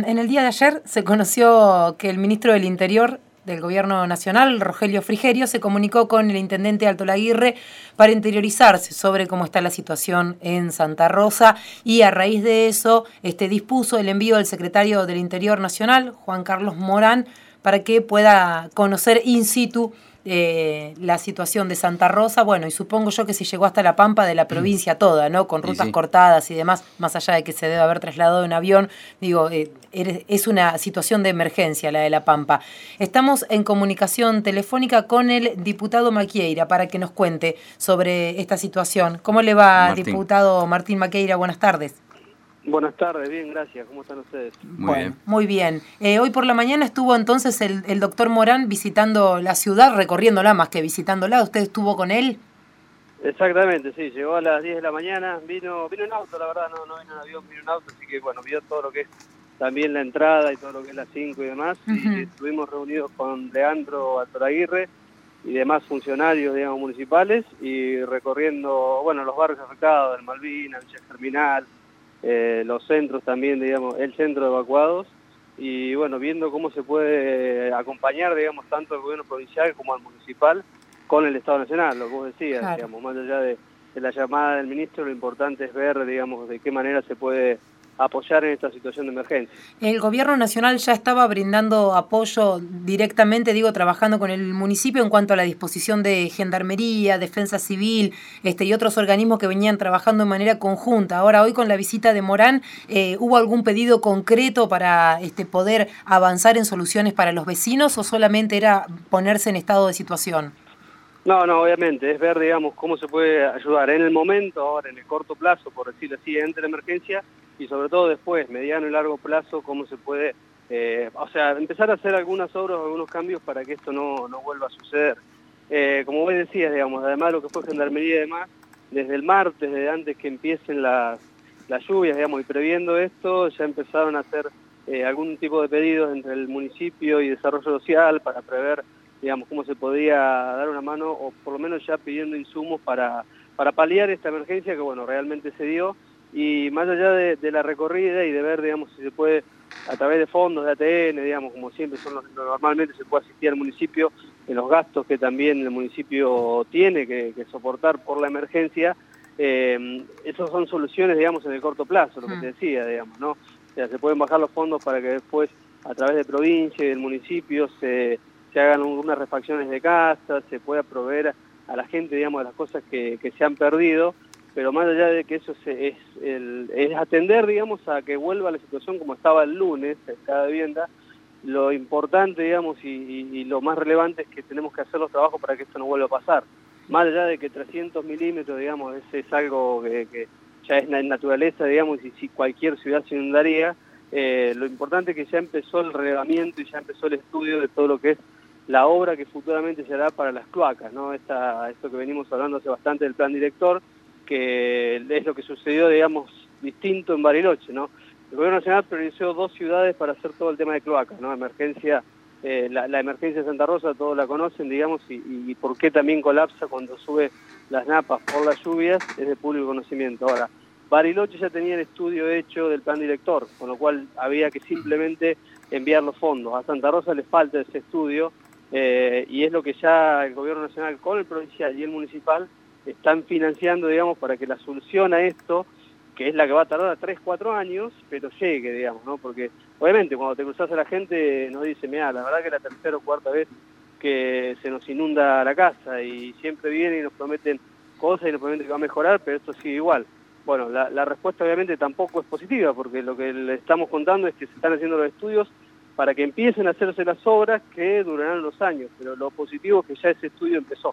En el día de ayer se conoció que el ministro del Interior del Gobierno Nacional, Rogelio Frigerio, se comunicó con el intendente Alto Laguirre para interiorizarse sobre cómo está la situación en Santa Rosa y a raíz de eso dispuso el envío del secretario del Interior Nacional, Juan Carlos Morán, para que pueda conocer in situ la situación de Santa Rosa, bueno, y supongo yo que si llegó hasta La Pampa de la provincia toda, ¿no? Con rutas cortadas y demás, más allá de que se debe haber trasladado en avión, digo, es una situación de emergencia la de La Pampa. Estamos en comunicación telefónica con el diputado Maquieira para que nos cuente sobre esta situación. ¿Cómo le va, Martín? Diputado Martín Maquieira? Buenas tardes. Buenas tardes, bien, gracias. ¿Cómo están ustedes? Muy bien. Hoy por la mañana estuvo entonces el doctor Morán visitando la ciudad, recorriéndola más que visitándola. ¿Usted estuvo con él? Exactamente, sí. Llegó a las 10 de la mañana, vino en auto, la verdad, no vino en avión, vino en auto, así que bueno, vio todo lo que es también la entrada y todo lo que es la 5 y demás. Y estuvimos reunidos con Leandro Alto Laguirre y demás funcionarios, digamos, municipales y recorriendo, bueno, los barrios afectados, del Malvinas, Villa Germinal, los centros también, digamos, el centro de evacuados y bueno, viendo cómo se puede acompañar, digamos, tanto al gobierno provincial como al municipal con el Estado Nacional, lo que vos decías, claro. Digamos, más allá de la llamada del ministro, lo importante es ver, digamos, de qué manera se puede apoyar en esta situación de emergencia. El gobierno nacional ya estaba brindando apoyo directamente, digo, trabajando con el municipio en cuanto a la disposición de gendarmería, defensa civil, y otros organismos que venían trabajando de manera conjunta. Ahora, hoy con la visita de Morán, ¿hubo algún pedido concreto para poder avanzar en soluciones para los vecinos o solamente era ponerse en estado de situación? No, obviamente, es ver, digamos, cómo se puede ayudar en el momento, ahora en el corto plazo, por decirlo así, entre la emergencia, y sobre todo después, mediano y largo plazo, cómo se puede, empezar a hacer algunas obras, algunos cambios para que esto no vuelva a suceder. Como vos decías, digamos, además de lo que fue gendarmería y demás, desde el martes, desde antes que empiecen las lluvias, digamos, y previendo esto, ya empezaron a hacer algún tipo de pedidos entre el municipio y desarrollo social para prever, digamos, cómo se podía dar una mano, o por lo menos ya pidiendo insumos para paliar esta emergencia que, bueno, realmente se dio. Y más allá de la recorrida y de ver, digamos, si se puede, a través de fondos de ATN, digamos, como siempre normalmente se puede asistir al municipio, en los gastos que también el municipio tiene que soportar por la emergencia, esas son soluciones, digamos, en el corto plazo, lo que te decía, digamos, ¿no? O sea, se pueden bajar los fondos para que después, a través de provincia y del municipio, se hagan unas refacciones de casas, se pueda proveer a la gente, digamos, de las cosas que se han perdido, pero más allá de que eso es atender, digamos, a que vuelva la situación como estaba el lunes en cada vivienda, lo importante, digamos, y lo más relevante es que tenemos que hacer los trabajos para que esto no vuelva a pasar. Más allá de que 300 milímetros, digamos, es algo que ya es naturaleza, digamos, y si cualquier ciudad se inundaría, lo importante es que ya empezó el relevamiento y ya empezó el estudio de todo lo que es la obra que futuramente se hará para las cloacas, ¿no? Esto que venimos hablando hace bastante del plan director, que es lo que sucedió, digamos, distinto en Bariloche, ¿no? El Gobierno Nacional priorizó 2 ciudades para hacer todo el tema de cloacas, ¿no? Emergencia, la emergencia de Santa Rosa, todos la conocen, digamos, y por qué también colapsa cuando sube las napas por las lluvias, es de público conocimiento. Ahora, Bariloche ya tenía el estudio hecho del plan director, con lo cual había que simplemente enviar los fondos. A Santa Rosa le falta ese estudio, y es lo que ya el Gobierno Nacional con el provincial y el municipal están financiando, digamos, para que la solución a esto, que es la que va a tardar 3-4 años, pero llegue, digamos, ¿no? Porque obviamente cuando te cruzas a la gente nos dice, mira, la verdad que es la tercera o cuarta vez que se nos inunda la casa y siempre vienen y nos prometen cosas y nos prometen que va a mejorar, pero esto sigue igual. Bueno, la respuesta obviamente tampoco es positiva, porque lo que le estamos contando es que se están haciendo los estudios para que empiecen a hacerse las obras que durarán los años, pero lo positivo es que ya ese estudio empezó.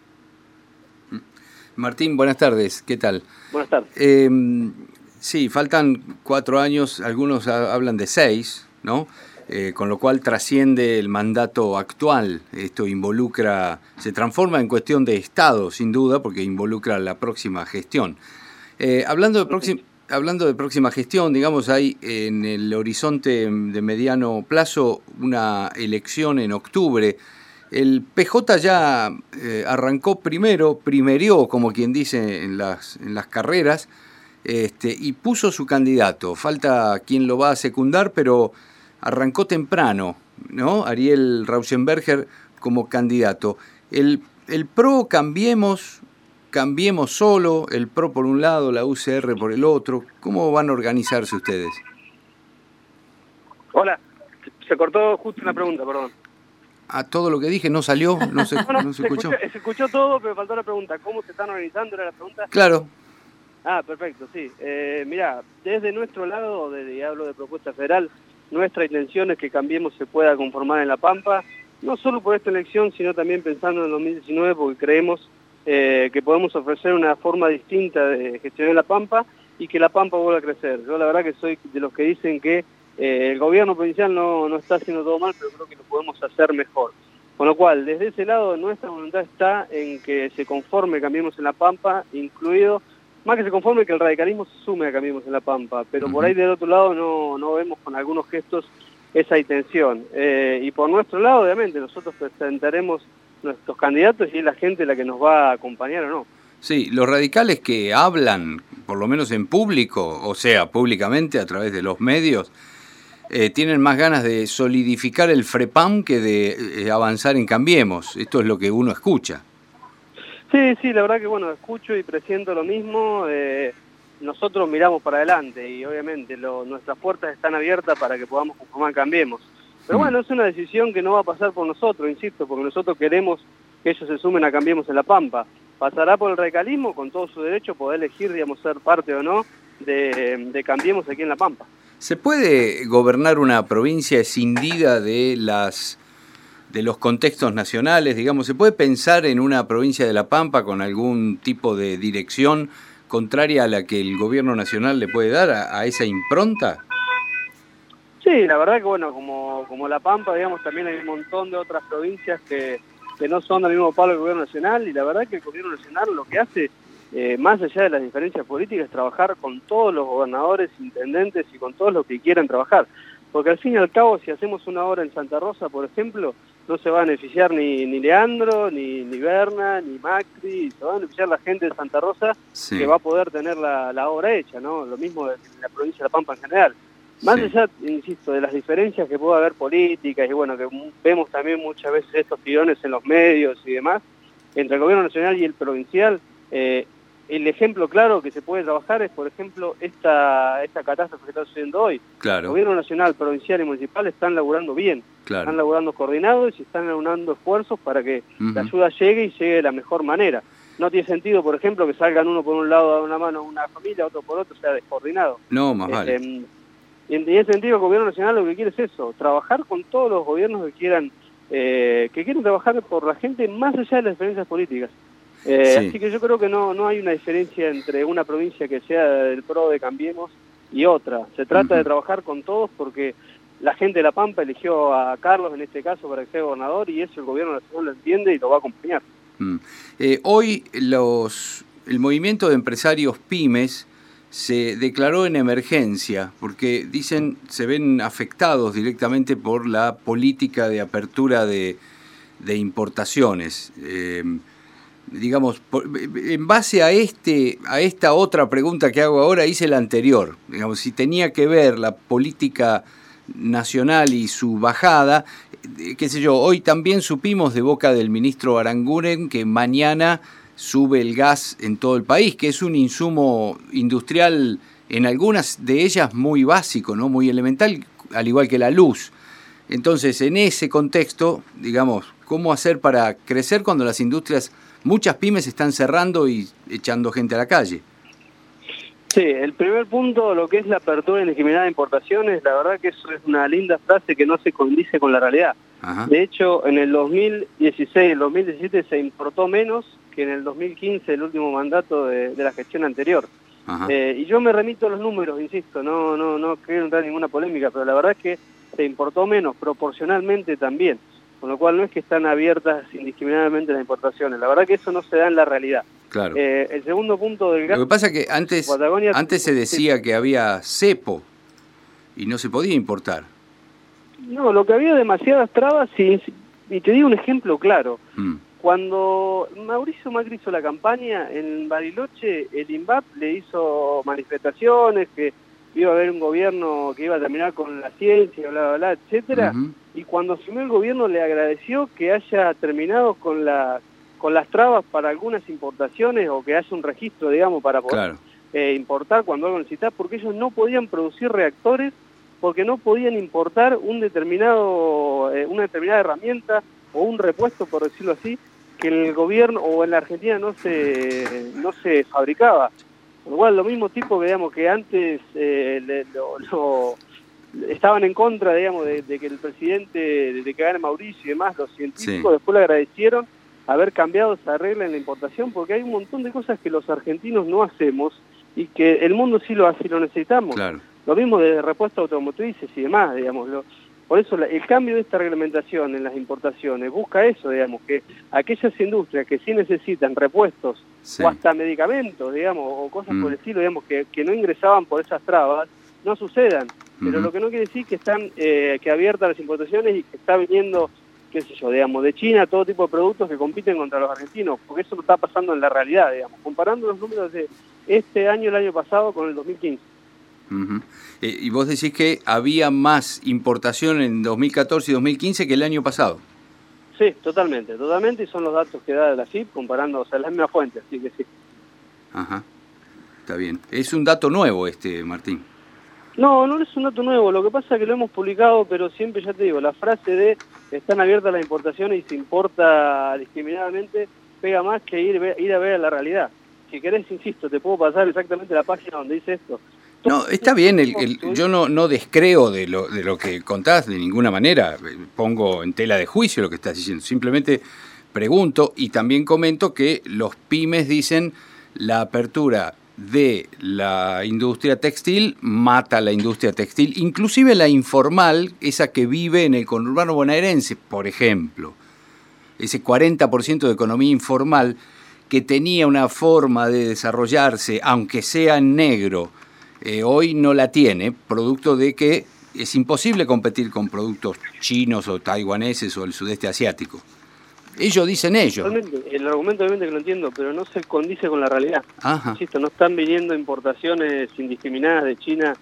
Martín, buenas tardes, ¿qué tal? Buenas tardes. Sí, faltan 4 años, algunos hablan de 6, ¿no? Con lo cual trasciende el mandato actual. Esto se transforma en cuestión de Estado, sin duda, porque involucra la próxima gestión. Hablando de próxima gestión, digamos, hay en el horizonte de mediano plazo una elección en octubre. El PJ ya arrancó primerió, como quien dice, en las carreras. y puso su candidato. Falta quien lo va a secundar, pero arrancó temprano, ¿no? Ariel Rauschenberger como candidato. El PRO Cambiemos solo, el PRO por un lado, la UCR por el otro. ¿Cómo van a organizarse ustedes? Hola, se cortó justo una pregunta, perdón. Ah, todo lo que dije no salió, no se escuchó. Se escuchó todo, pero faltó la pregunta. ¿Cómo se están organizando? ¿Era la pregunta? Claro. Ah, perfecto, sí. Mirá, desde nuestro lado, hablo de propuesta federal, nuestra intención es que Cambiemos se pueda conformar en La Pampa, no solo por esta elección, sino también pensando en el 2019, porque creemos que podemos ofrecer una forma distinta de gestionar La Pampa y que La Pampa vuelva a crecer. Yo la verdad que soy de los que dicen que el gobierno provincial no está haciendo todo mal, pero creo que lo podemos hacer mejor. Con lo cual, desde ese lado, nuestra voluntad está en que se conforme Cambiemos en La Pampa, incluido, más que se conforme, que el radicalismo se sume a Cambiemos en La Pampa, pero por ahí del otro lado no vemos con algunos gestos esa intención. Y por nuestro lado, obviamente, nosotros presentaremos nuestros candidatos y es la gente la que nos va a acompañar o no. Sí, los radicales que hablan, por lo menos en público, o sea, públicamente a través de los medios, tienen más ganas de solidificar el FREPAM que de avanzar en Cambiemos. Esto es lo que uno escucha. Sí, la verdad que bueno, escucho y presiento lo mismo. Nosotros miramos para adelante y obviamente nuestras puertas están abiertas para que podamos conformar Cambiemos. Pero bueno, es una decisión que no va a pasar por nosotros, insisto, porque nosotros queremos que ellos se sumen a Cambiemos en La Pampa. Pasará por el radicalismo con todo su derecho a poder elegir, digamos, ser parte o no de Cambiemos aquí en La Pampa. ¿Se puede gobernar una provincia escindida de los contextos nacionales? Digamos, ¿se puede pensar en una provincia de La Pampa con algún tipo de dirección contraria a la que el gobierno nacional le puede dar a esa impronta? Sí, la verdad que bueno, como La Pampa, digamos, también hay un montón de otras provincias que no son del mismo palo del gobierno nacional, y la verdad que el gobierno nacional lo que hace, más allá de las diferencias políticas, es trabajar con todos los gobernadores, intendentes y con todos los que quieran trabajar. Porque al fin y al cabo, si hacemos una obra en Santa Rosa, por ejemplo, no se va a beneficiar ni Leandro, ni Berna, ni Macri, se va a beneficiar la gente de Santa Rosa, sí, que va a poder tener la obra hecha, ¿no? Lo mismo en la provincia de La Pampa en general. Más sí, allá, insisto, de las diferencias que puede haber políticas, y bueno, que vemos también muchas veces estos tirones en los medios y demás, entre el gobierno nacional y el provincial, el ejemplo claro que se puede trabajar es, por ejemplo, esta catástrofe que está sucediendo hoy. Claro. El gobierno nacional, provincial y municipal están laburando bien, claro, están laburando coordinados y están laburando esfuerzos para que la ayuda llegue y llegue de la mejor manera. No tiene sentido, por ejemplo, que salgan uno por un lado a dar una mano a una familia, otro por otro, sea descoordinado. No, más vale. Y en ese sentido el gobierno nacional lo que quiere es eso, trabajar con todos los gobiernos que quieran trabajar por la gente más allá de las diferencias políticas. Sí. Así que yo creo que no hay una diferencia entre una provincia que sea del PRO de Cambiemos y otra. Se trata de trabajar con todos porque la gente de La Pampa eligió a Carlos en este caso para que sea gobernador, y eso el gobierno nacional lo entiende y lo va a acompañar. Hoy el movimiento de empresarios pymes se declaró en emergencia porque dicen se ven afectados directamente por la política de apertura de importaciones. Digamos, en base a esta otra pregunta que hago ahora, hice la anterior. Digamos, si tenía que ver la política nacional y su bajada, qué sé yo, hoy también supimos de boca del ministro Aranguren que mañana sube el gas en todo el país, que es un insumo industrial en algunas de ellas muy básico, ¿no? Muy elemental, al igual que la luz. Entonces, en ese contexto, digamos, ¿cómo hacer para crecer cuando las industrias, muchas pymes están cerrando y echando gente a la calle? Sí, el primer punto, lo que es la apertura indiscriminada de importaciones, la verdad que eso es una linda frase que no se condice con la realidad. Ajá. De hecho, en el 2016, el 2017 se importó menos que en el 2015, el último mandato de la gestión anterior. Y yo me remito a los números, insisto, no quiero entrar en ninguna polémica, pero la verdad es que se importó menos, proporcionalmente también, con lo cual no es que están abiertas indiscriminadamente las importaciones, la verdad que eso no se da en la realidad. Claro. El segundo punto del gas... Lo que pasa es que antes se decía que había cepo y no se podía importar. No, lo que había demasiadas trabas, y te digo un ejemplo claro. Cuando Mauricio Macri hizo la campaña, en Bariloche el INVAP le hizo manifestaciones, que iba a haber un gobierno que iba a terminar con la ciencia, bla, bla, bla, etcétera. Y cuando asumió el gobierno le agradeció que haya terminado con las trabas para algunas importaciones, o que haya un registro, digamos, para poder importar cuando algo necesitaba, porque ellos no podían producir reactores, porque no podían importar una determinada herramienta o un repuesto, por decirlo así, que el gobierno o en la Argentina no se fabricaba. Igual, lo mismo tipo que, digamos, que antes estaban en contra, digamos, de que el presidente, de que gane Mauricio y demás, los científicos después le agradecieron haber cambiado esa regla en la importación, porque hay un montón de cosas que los argentinos no hacemos y que el mundo sí lo hace y lo necesitamos. Claro. Lo mismo de repuestos automotrices y demás, digamos. Por eso el cambio de esta reglamentación en las importaciones busca eso, digamos, que aquellas industrias que sí necesitan repuestos o hasta medicamentos, digamos, o cosas por el estilo, digamos, que no ingresaban por esas trabas, no sucedan. Pero lo que no quiere decir que están que abiertas las importaciones y que está viniendo, qué sé yo, digamos, de China todo tipo de productos que compiten contra los argentinos, porque eso no está pasando en la realidad, digamos, comparando los números de este año, el año pasado, con el 2015. Y vos decís que había más importación en 2014 y 2015 que el año pasado. Sí, totalmente, y son los datos que da la FIP comparando, o sea, las mismas fuentes, así que sí. Ajá, está bien. Es un dato nuevo Martín. No es un dato nuevo, lo que pasa es que lo hemos publicado, pero siempre, ya te digo, la frase de están abiertas las importaciones y se importa discriminadamente pega más que ir a ver la realidad. Si querés, insisto, te puedo pasar exactamente la página donde dice esto. No, está bien, yo no descreo de lo que contás de ninguna manera, pongo en tela de juicio lo que estás diciendo, simplemente pregunto y también comento que los pymes dicen la apertura de la industria textil mata a la industria textil, inclusive la informal, esa que vive en el conurbano bonaerense, por ejemplo, ese 40% de economía informal que tenía una forma de desarrollarse, aunque sea en negro, hoy no la tiene, producto de que es imposible competir con productos chinos o taiwaneses o el sudeste asiático. Ellos dicen ellos. Realmente, el argumento obviamente que lo entiendo, pero no se condice con la realidad. Ajá. Insisto, no están viniendo importaciones indiscriminadas de China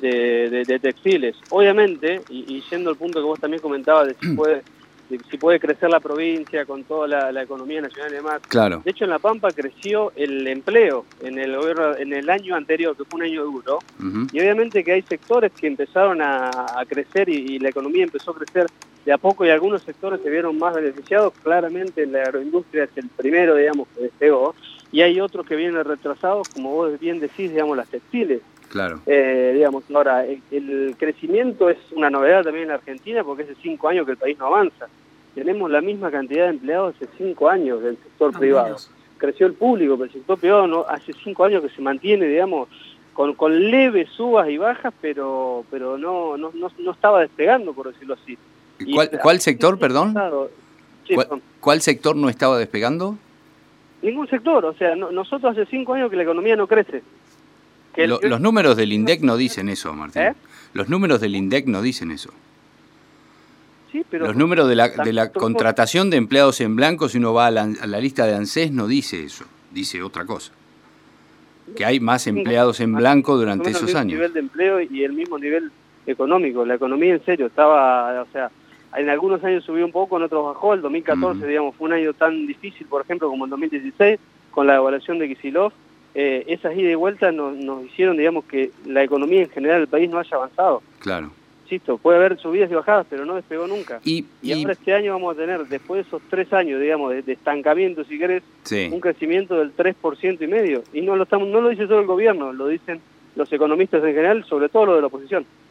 de textiles. Obviamente, y yendo al punto que vos también comentabas de si puede crecer la provincia con toda la economía nacional y demás. Claro. De hecho, en La Pampa creció el empleo en el gobierno, en el año anterior, que fue un año duro, y obviamente que hay sectores que empezaron a crecer y la economía empezó a crecer de a poco, y algunos sectores se vieron más beneficiados. Claramente la agroindustria es el primero, digamos, que despegó, y hay otros que vienen retrasados, como vos bien decís, digamos, las textiles. Claro. Digamos, ahora, el crecimiento es una novedad también en Argentina, porque hace 5 años que el país no avanza. Tenemos la misma cantidad de empleados hace 5 años del sector privado. Menos. Creció el público, pero el sector privado hace 5 años que se mantiene, digamos, con leves subas y bajas, pero no estaba despegando, por decirlo así. ¿Cuál sector, perdón? Sí, ¿Cuál sector no estaba despegando? Ningún sector, o sea, nosotros hace 5 años que la economía no crece. Los números del INDEC no dicen eso, Martín. Los números del INDEC no dicen eso. Sí, pero los números de la contratación de empleados en blanco, si uno va a la lista de ANSES, no dice eso, dice otra cosa. Que hay más empleados en blanco durante esos años. El nivel de empleo y el mismo nivel económico. La economía, en serio, estaba, o sea, en algunos años subió un poco, en otros bajó. El 2014, digamos, fue un año tan difícil, por ejemplo, como el 2016, con la devaluación de Kicillof. Esas idas y vueltas nos hicieron, digamos, que la economía en general del país no haya avanzado. Claro. Insisto, puede haber subidas y bajadas, pero no despegó nunca. Y ahora este año vamos a tener, después de esos 3 años, digamos, de estancamiento, si querés, un crecimiento del 3% y medio. Y no lo dice solo el gobierno, lo dicen los economistas en general, sobre todo los de la oposición.